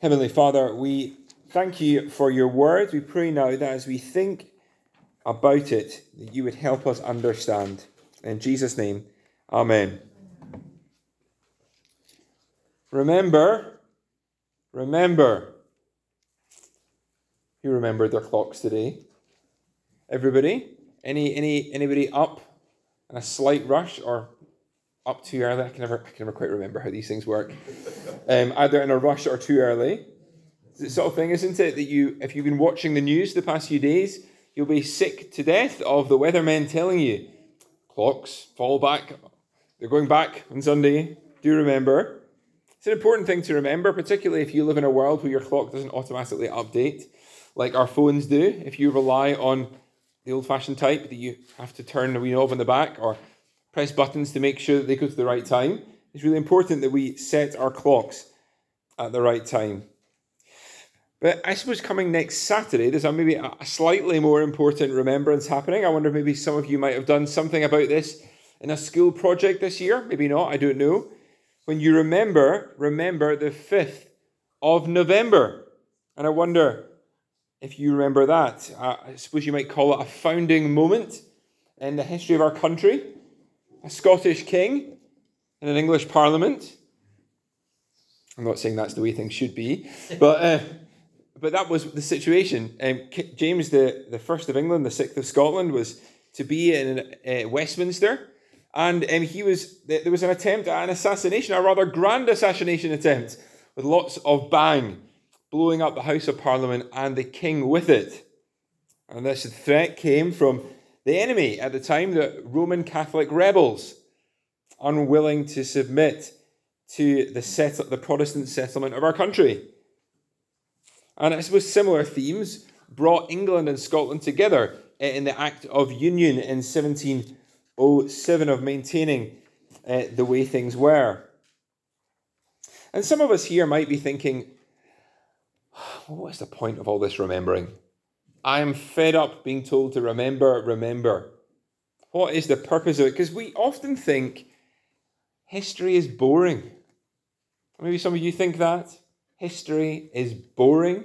Heavenly Father, we thank you for your word. We pray now that as we think about it, that you would help us understand. In Jesus' name, amen. Remember. Who remembered their clocks today? Everybody? Anybody up in a slight rush or up too early? I can never quite remember how these things work. Either in a rush or too early. It's the sort of thing, isn't it, that if you've been watching the news the past few days, you'll be sick to death of the weathermen telling you, clocks fall back. They're going back on Sunday. Do remember. It's an important thing to remember, particularly if you live in a world where your clock doesn't automatically update, like our phones do. If you rely on the old-fashioned type that you have to turn the wee knob on the back or press buttons to make sure that they go to the right time, it's really important that we set our clocks at the right time. But I suppose coming next Saturday, there's maybe a slightly more important remembrance happening. I wonder if maybe some of you might have done something about this in a school project this year. Maybe not, I don't know. When you remember the 5th of November. And I wonder if you remember that. I suppose you might call it a founding moment in the history of our country. A Scottish king in an English parliament. I'm not saying that's the way things should be, but that was the situation. James the First of England, the 6th of Scotland, was to be in Westminster. And there was an attempt at an assassination, a rather grand assassination attempt, with lots of bang, blowing up the House of Parliament and the king with it. And this threat came from the enemy at the time, the Roman Catholic rebels, unwilling to submit to the Protestant settlement of our country. And I suppose similar themes brought England and Scotland together in the Act of Union in 1707 of maintaining the way things were. And some of us here might be thinking, well, what's the point of all this remembering? I am fed up being told to remember. What is the purpose of it? Because we often think history is boring. Maybe some of you think that. History is boring.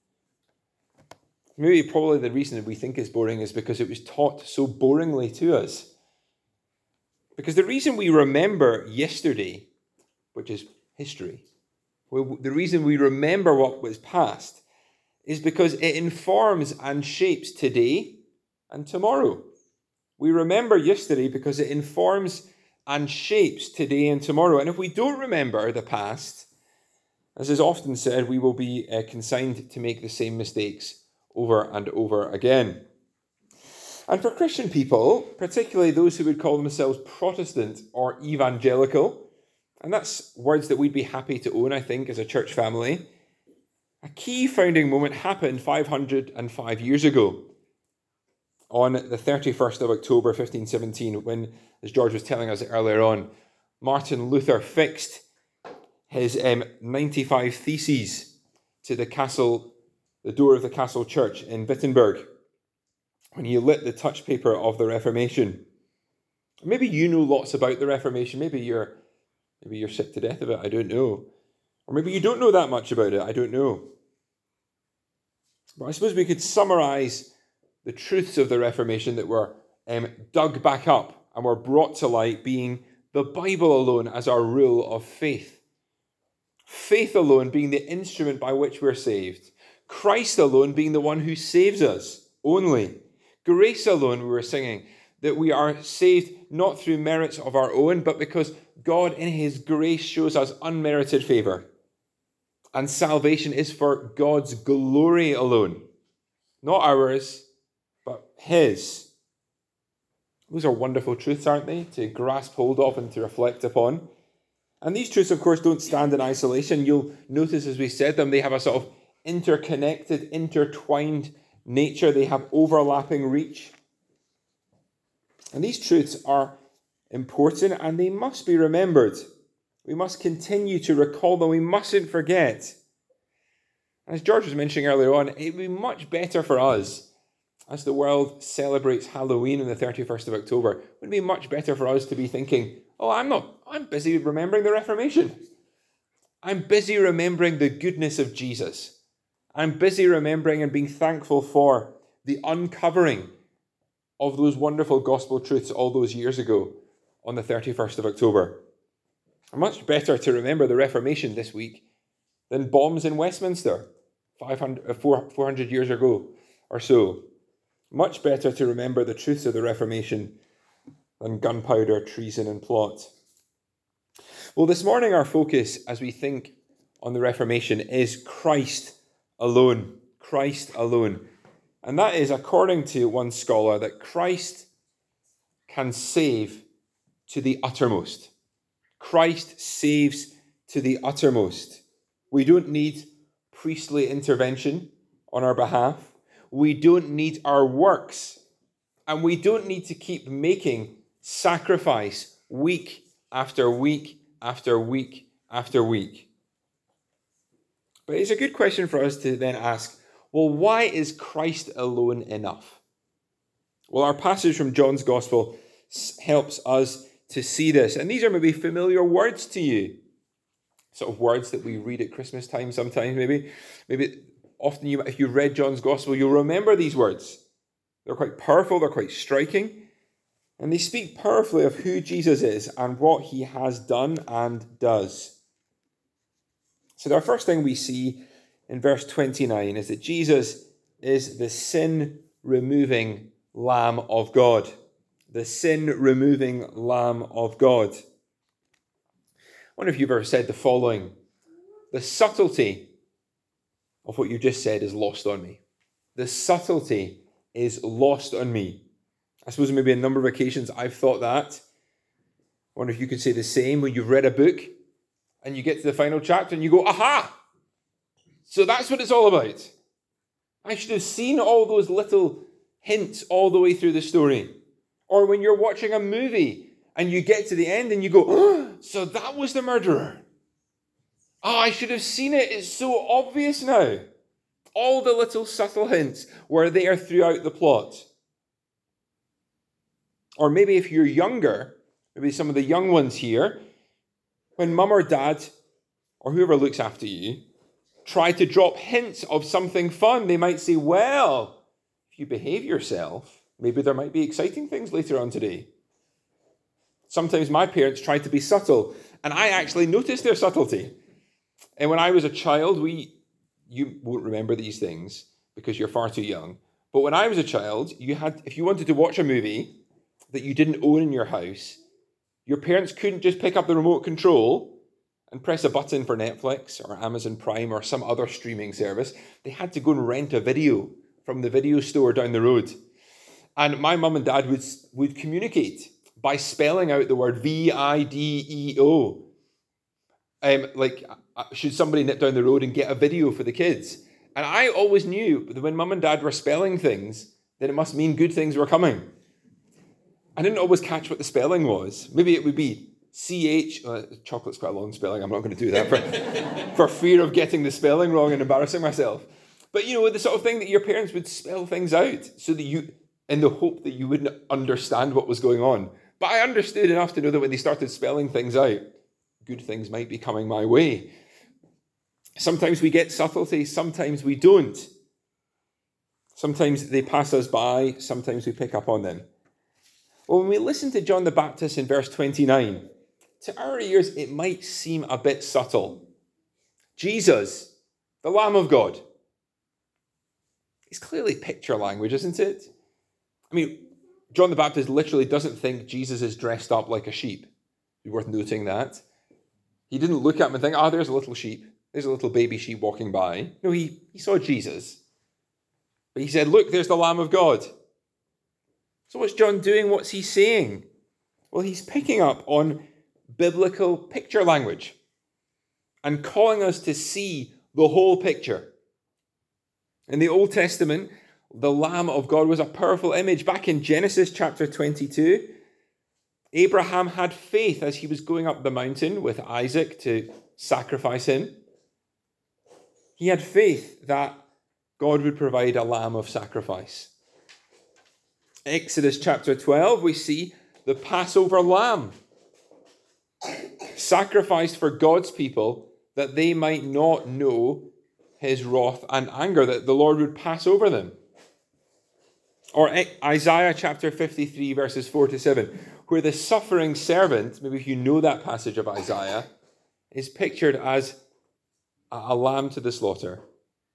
Maybe probably the reason we think it's boring is because it was taught so boringly to us. Because the reason we remember yesterday, which is history, the reason we remember what was past is because it informs and shapes today and tomorrow. We remember yesterday because it informs and shapes today and tomorrow. And if we don't remember the past, as is often said, we will be consigned to make the same mistakes over and over again. And for Christian people, particularly those who would call themselves Protestant or evangelical, and that's words that we'd be happy to own, I think, as a church family, a key founding moment happened 505 years ago, on the 31st of October 1517, when, as George was telling us earlier on, Martin Luther fixed his 95 theses to the door of the castle church in Wittenberg, when he lit the touch paper of the Reformation. Maybe you know lots about the Reformation. Maybe you're sick to death of it. I don't know. Or maybe you don't know that much about it. I don't know. But I suppose we could summarize the truths of the Reformation that were dug back up and were brought to light, being the Bible alone as our rule of faith. Faith alone being the instrument by which we're saved. Christ alone being the one who saves us only. Grace alone, we were singing, that we are saved not through merits of our own, but because God in his grace shows us unmerited favor. And salvation is for God's glory alone. Not ours, but his. Those are wonderful truths, aren't they? To grasp hold of and to reflect upon. And these truths, of course, don't stand in isolation. You'll notice as we said them, they have a sort of interconnected, intertwined nature. They have overlapping reach. And these truths are important and they must be remembered. We must continue to recall them. We mustn't forget. As George was mentioning earlier on, it would be much better for us, as the world celebrates Halloween on the 31st of October, it would be much better for us to be thinking, I'm busy remembering the Reformation. I'm busy remembering the goodness of Jesus. I'm busy remembering and being thankful for the uncovering of those wonderful gospel truths all those years ago on the 31st of October. Much better to remember the Reformation this week than bombs in Westminster 400 years ago or so. Much better to remember the truths of the Reformation than gunpowder, treason, and plot. Well, this morning our focus as we think on the Reformation is Christ alone. Christ alone. And that is, according to one scholar, that Christ can save to the uttermost. Christ saves to the uttermost. We don't need priestly intervention on our behalf. We don't need our works. And we don't need to keep making sacrifice week after week after week after week. But it's a good question for us to then ask, well, why is Christ alone enough? Well, our passage from John's Gospel helps us to see this. And these are maybe familiar words to you. Sort of words that we read at Christmas time sometimes, maybe. Maybe often if you read John's Gospel, you'll remember these words. They're quite powerful, they're quite striking. And they speak powerfully of who Jesus is and what he has done and does. So our first thing we see in verse 29 is that Jesus is the sin-removing Lamb of God. The sin-removing Lamb of God. I wonder if you've ever said the following: the subtlety of what you just said is lost on me. The subtlety is lost on me. I suppose maybe a number of occasions I've thought that. I wonder if you could say the same when you've read a book and you get to the final chapter and you go, aha! So that's what it's all about. I should have seen all those little hints all the way through the story. Or when you're watching a movie and you get to the end and you go, oh, so that was the murderer. Oh, I should have seen it. It's so obvious now. All the little subtle hints were there throughout the plot. Or maybe if you're younger, maybe some of the young ones here, when mum or dad or whoever looks after you try to drop hints of something fun, they might say, well, if you behave yourself, maybe there might be exciting things later on today. Sometimes my parents tried to be subtle, and I actually noticed their subtlety. And when I was a child, you won't remember these things because you're far too young, but when I was a child, if you wanted to watch a movie that you didn't own in your house, your parents couldn't just pick up the remote control and press a button for Netflix or Amazon Prime or some other streaming service. They had to go and rent a video from the video store down the road. And my mum and dad would communicate by spelling out the word video. Should somebody nip down the road and get a video for the kids? And I always knew that when mum and dad were spelling things, then it must mean good things were coming. I didn't always catch what the spelling was. Maybe it would be CH, chocolate's quite a long spelling, I'm not going to do that for fear of getting the spelling wrong and embarrassing myself. But the sort of thing that your parents would spell things out so that in the hope that you wouldn't understand what was going on. But I understood enough to know that when they started spelling things out, good things might be coming my way. Sometimes we get subtlety, sometimes we don't. Sometimes they pass us by, sometimes we pick up on them. Well, when we listen to John the Baptist in verse 29, to our ears it might seem a bit subtle. Jesus, the Lamb of God. It's clearly picture language, isn't it? I mean, John the Baptist literally doesn't think Jesus is dressed up like a sheep. It's worth noting that. He didn't look at him and think, there's a little sheep. There's a little baby sheep walking by. No, he saw Jesus. But he said, look, there's the Lamb of God. So what's John doing? What's he saying? Well, he's picking up on biblical picture language and calling us to see the whole picture. In the Old Testament, the Lamb of God was a powerful image. Back in Genesis chapter 22, Abraham had faith as he was going up the mountain with Isaac to sacrifice him. He had faith that God would provide a lamb of sacrifice. Exodus chapter 12, we see the Passover lamb sacrificed for God's people that they might not know his wrath and anger, that the Lord would pass over them. Or Isaiah chapter 53, verses 4 to 7, where the suffering servant, maybe if you know that passage of Isaiah, is pictured as a lamb to the slaughter.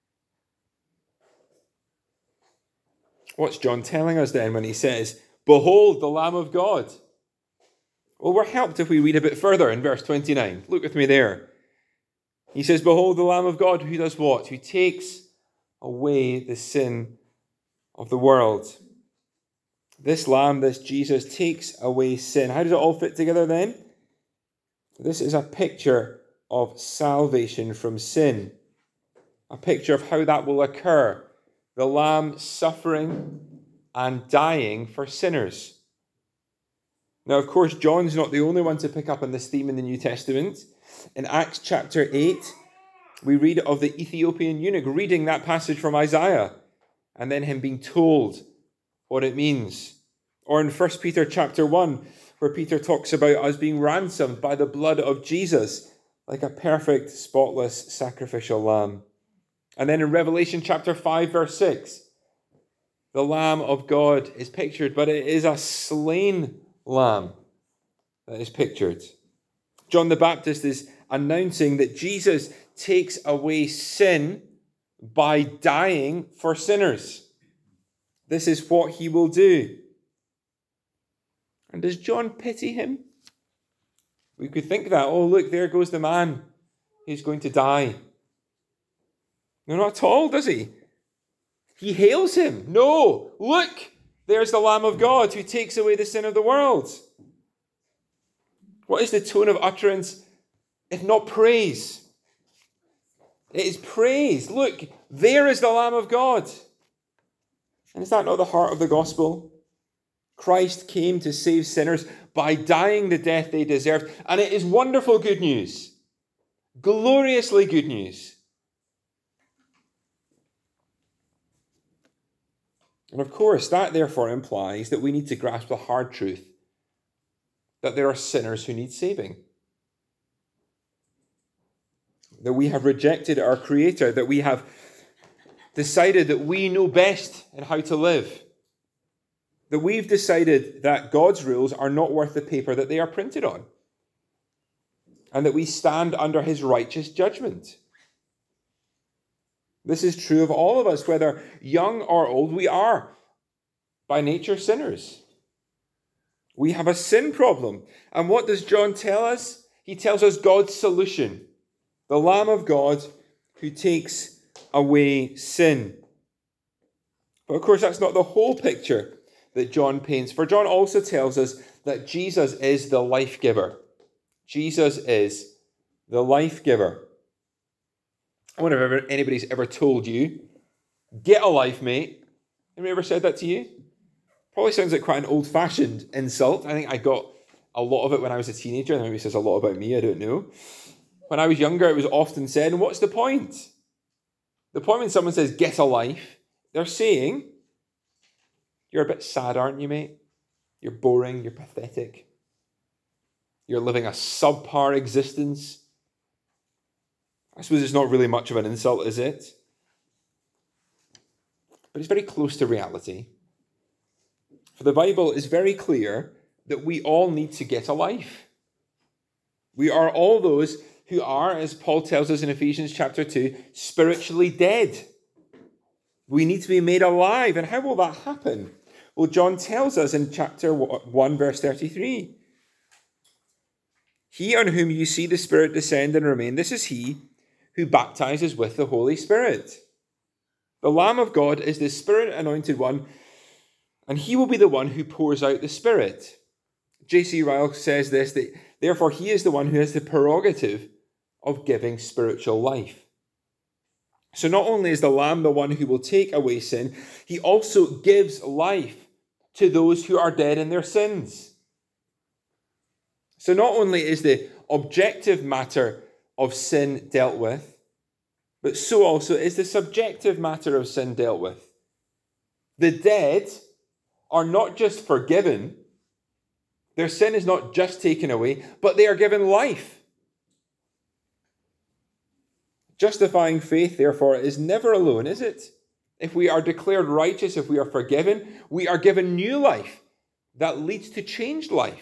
What's John telling us then when he says, "Behold the Lamb of God"? Well, we're helped if we read a bit further in verse 29. Look with me there. He says, "Behold the Lamb of God, who does what? Who takes away the sin of the world." This Lamb, this Jesus, takes away sin. How does it all fit together then? This is a picture of salvation from sin. A picture of how that will occur. The Lamb suffering and dying for sinners. Now, of course, John's not the only one to pick up on this theme in the New Testament. In Acts chapter 8, we read of the Ethiopian eunuch reading that passage from Isaiah and then him being told what it means. Or in 1 Peter chapter 1, where Peter talks about us being ransomed by the blood of Jesus, like a perfect, spotless, sacrificial lamb. And then in Revelation chapter 5, verse 6, the Lamb of God is pictured, but it is a slain lamb that is pictured. John the Baptist is announcing that Jesus takes away sin by dying for sinners. This is what he will do. And does John pity him? We could think that, oh, look, there goes the man who's going to die. No, not at all, does he? He hails him. No, look, there's the Lamb of God who takes away the sin of the world. What is the tone of utterance, if not praise? It is praise. Look, there is the Lamb of God. And is that not the heart of the gospel? Christ came to save sinners by dying the death they deserved. And it is wonderful good news. Gloriously good news. And of course, that therefore implies that we need to grasp the hard truth that there are sinners who need saving. That we have rejected our Creator, that we have decided that we know best in how to live. That we've decided that God's rules are not worth the paper that they are printed on. And that we stand under his righteous judgment. This is true of all of us, whether young or old, we are by nature sinners. We have a sin problem. And what does John tell us? He tells us God's solution. The Lamb of God who takes away sin. But of course, that's not the whole picture that John paints. For John also tells us that Jesus is the life giver. Jesus is the life giver. I wonder if anybody's ever told you, get a life, mate. Anybody ever said that to you? Probably sounds like quite an old-fashioned insult. I think I got a lot of it when I was a teenager. And maybe it says a lot about me, I don't know. When I was younger, it was often said, and what's the point? The point when someone says, get a life, they're saying, you're a bit sad, aren't you, mate? You're boring, you're pathetic. You're living a subpar existence. I suppose it's not really much of an insult, is it? But it's very close to reality. For the Bible is very clear that we all need to get a life. We are all those who are, as Paul tells us in Ephesians chapter 2, spiritually dead. We need to be made alive. And how will that happen? Well, John tells us in chapter 1, verse 33. He on whom you see the Spirit descend and remain, this is he who baptizes with the Holy Spirit. The Lamb of God is the Spirit-anointed one, and he will be the one who pours out the Spirit. J.C. Ryle says this, that therefore he is the one who has the prerogative of giving spiritual life. So not only is the Lamb the one who will take away sin, he also gives life to those who are dead in their sins. So not only is the objective matter of sin dealt with, but so also is the subjective matter of sin dealt with. The dead are not just forgiven, their sin is not just taken away, but they are given life. Justifying faith, therefore, is never alone, is it? If we are declared righteous, if we are forgiven, we are given new life that leads to changed life.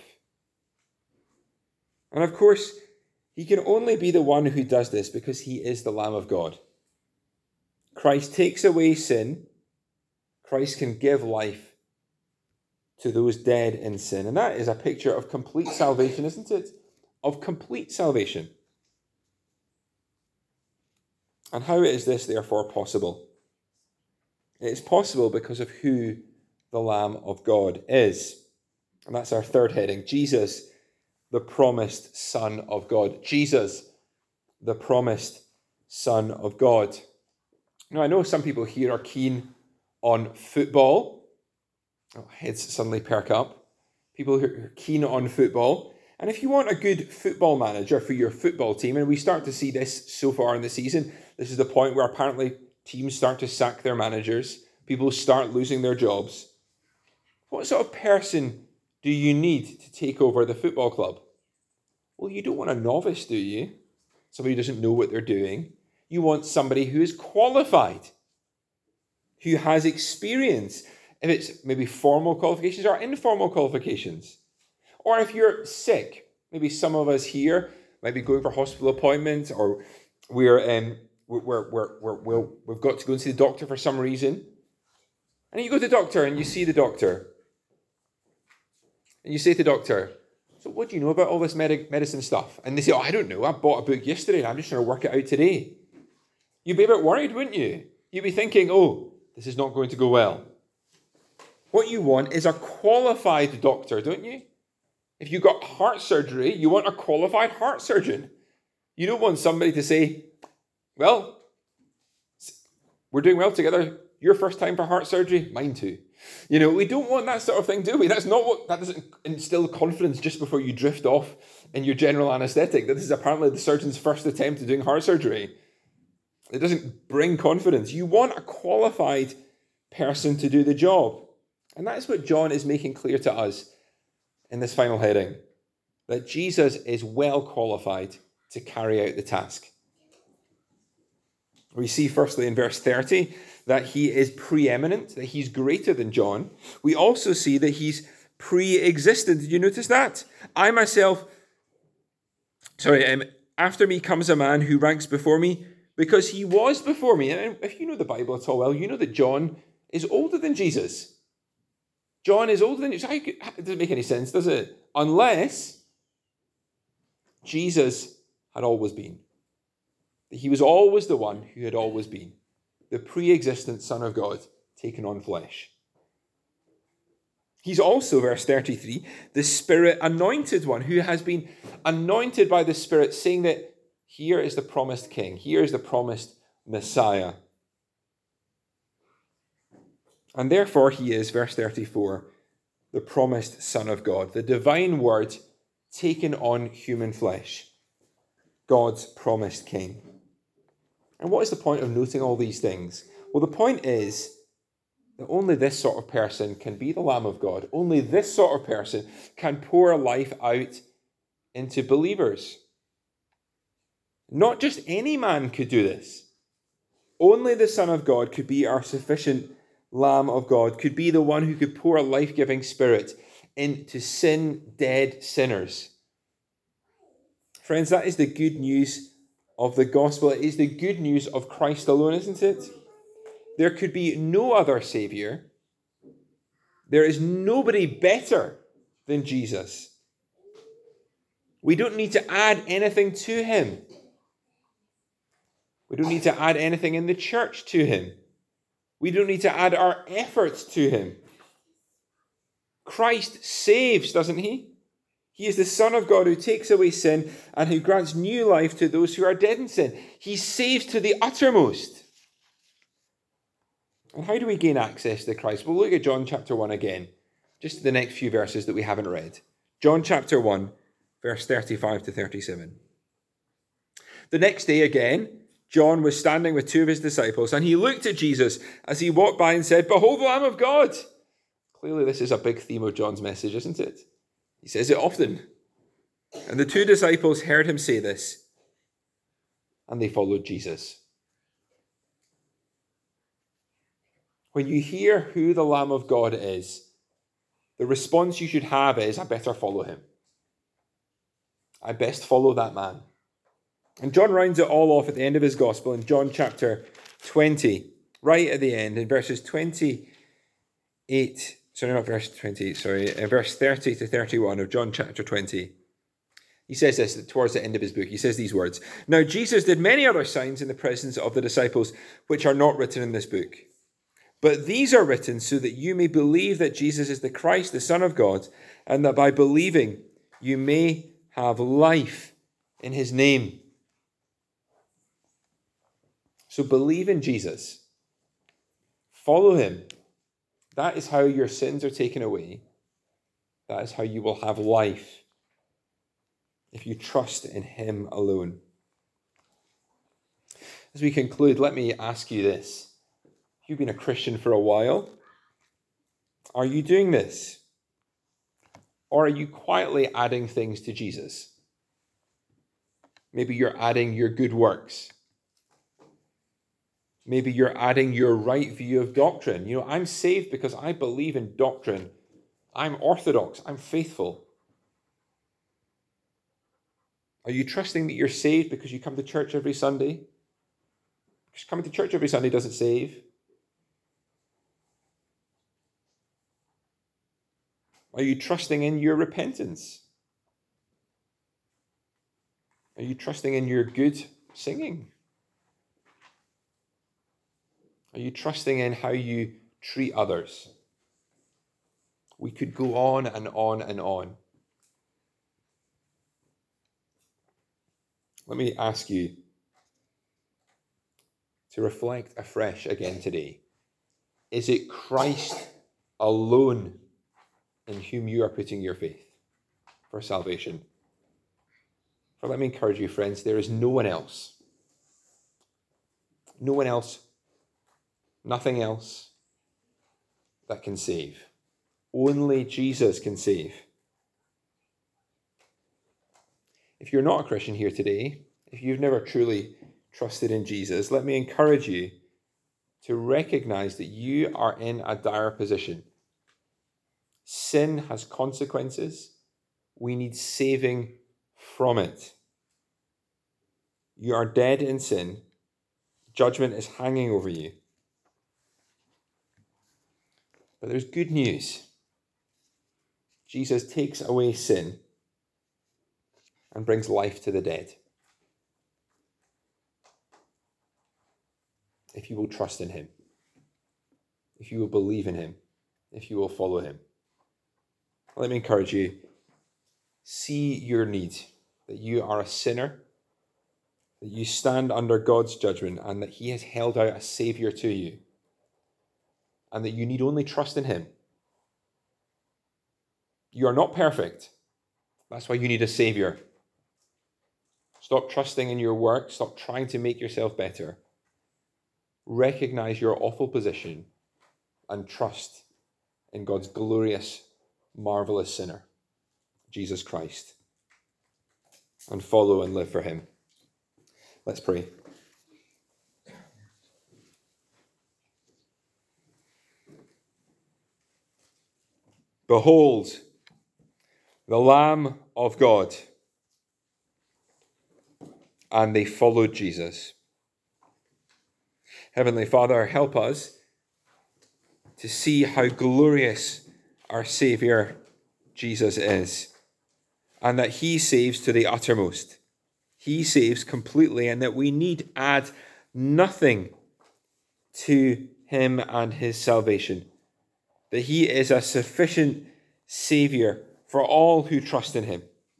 And of course, he can only be the one who does this because he is the Lamb of God. Christ takes away sin. Christ can give life to those dead in sin. And that is a picture of complete salvation, isn't it? Of complete salvation. And how is this therefore possible? It is possible because of who the Lamb of God is. And that's our third heading. Jesus, the promised Son of God. Jesus, the promised Son of God. Now, I know some people here are keen on football. Oh, heads suddenly perk up. People who are keen on football. And if you want a good football manager for your football team, and we start to see this so far in the season, this is the point where apparently teams start to sack their managers. People start losing their jobs. What sort of person do you need to take over the football club? Well, you don't want a novice, do you? Somebody who doesn't know what they're doing. You want somebody who is qualified, who has experience. If it's maybe formal qualifications or informal qualifications. Or if you're sick, maybe some of us here might be going for hospital appointments, or we've got to go and see the doctor for some reason. And you go to the doctor and you see the doctor. And you say to the doctor, so what do you know about all this medicine stuff? And they say, I don't know. I bought a book yesterday and I'm just trying to work it out today. You'd be a bit worried, wouldn't you? You'd be thinking, this is not going to go well. What you want is a qualified doctor, don't you? If you've got heart surgery, you want a qualified heart surgeon. You don't want somebody to say, well, we're doing well together. Your first time for heart surgery, mine too. We don't want that sort of thing, do we? That doesn't instill confidence just before you drift off in your general anaesthetic. That this is apparently the surgeon's first attempt at doing heart surgery. It doesn't bring confidence. You want a qualified person to do the job. And that's what John is making clear to us in this final heading, that Jesus is well qualified to carry out the task. We see firstly in verse 30 that he is preeminent, that he's greater than John. We also see that he's pre-existent. Did you notice that? After me comes a man who ranks before me because he was before me. And if you know the Bible at all well, you know that John is older than Jesus. John is older than Jesus. It doesn't make any sense, does it? Unless Jesus had always been. He was always the one who had always been. The pre-existent Son of God taken on flesh. He's also, verse 33, the Spirit anointed one who has been anointed by the Spirit, saying that here is the promised King. Here is the promised Messiah. And therefore he is, verse 34, the promised Son of God, the divine Word taken on human flesh, God's promised King. And what is the point of noting all these things? Well, the point is that only this sort of person can be the Lamb of God. Only this sort of person can pour life out into believers. Not just any man could do this. Only the Son of God could be our sufficient Lamb of God, could be the one who could pour a life-giving Spirit into sin-dead sinners. Friends, that is the good news of the gospel. It is the good news of Christ alone, isn't it? There could be no other Saviour. There is nobody better than Jesus. We don't need to add anything to him. We don't need to add anything in the church to him. We don't need to add our efforts to him. Christ saves, doesn't he? He is the Son of God who takes away sin and who grants new life to those who are dead in sin. He saves to the uttermost. And how do we gain access to Christ? We'll look at John chapter 1 again, just the next few verses that we haven't read. John chapter 1, verse 35 to 37. The next day again, John was standing with two of his disciples, and he looked at Jesus as he walked by and said, "Behold the Lamb of God." Clearly, this is a big theme of John's message, isn't it? He says it often. And the two disciples heard him say this. and they followed Jesus. When you hear who the Lamb of God is, the response you should have is, I better follow him. I best follow that man. And John rounds it all off at the end of his gospel in John chapter 20, right at the end, in verses 28, in verse 30 to 31 of John chapter 20. He says this towards the end of his book. He says these words, "Now Jesus did many other signs in the presence of the disciples, which are not written in this book. But these are written so that you may believe that Jesus is the Christ, the Son of God, and that by believing you may have life in his name." So believe in Jesus. Follow him. That is how your sins are taken away. That is how you will have life if you trust in him alone. As we conclude, let me ask you this. You've been a Christian for a while. Are you doing this? Or are you quietly adding things to Jesus? Maybe you're adding your good works. Maybe you're adding your right view of doctrine. I'm saved because I believe in doctrine. I'm orthodox. I'm faithful. Are you trusting that you're saved because you come to church every Sunday? Because coming to church every Sunday doesn't save. Are you trusting in your repentance? Are you trusting in your good singing? Are you trusting in how you treat others? We could go on and on and on. Let me ask you to reflect afresh again today. Is it Christ alone in whom you are putting your faith for salvation? For let me encourage you, friends, there is no one else. No one else, nothing else that can save. Only Jesus can save. If you're not a Christian here today, if you've never truly trusted in Jesus, let me encourage you to recognize that you are in a dire position. Sin has consequences. We need saving from it. You are dead in sin. Judgment is hanging over you. But there's good news. Jesus takes away sin and brings life to the dead. If you will trust in him, if you will believe in him, if you will follow him. Let me encourage you, see your need, that you are a sinner, that you stand under God's judgment, and that he has held out a Saviour to you, and that you need only trust in him. You are not perfect. That's why you need a Saviour. Stop trusting in your work. Stop trying to make yourself better. Recognize your awful position and trust in God's glorious, marvelous sinner, Jesus Christ, and follow and live for him. Let's pray. Behold, the Lamb of God. And they followed Jesus. Heavenly Father, help us to see how glorious our Saviour Jesus is, and that he saves to the uttermost. He saves completely, and that we need add nothing to him and his salvation. That he is a sufficient Saviour for all who trust in him.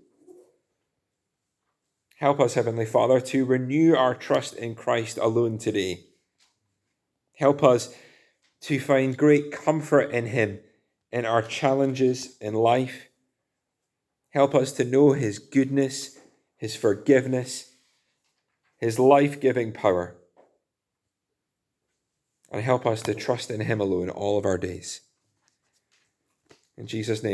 Help us, Heavenly Father, to renew our trust in Christ alone today. Help us to find great comfort in him in our challenges in life. Help us to know his goodness, his forgiveness, his life-giving power. And help us to trust in him alone all of our days. In Jesus' name.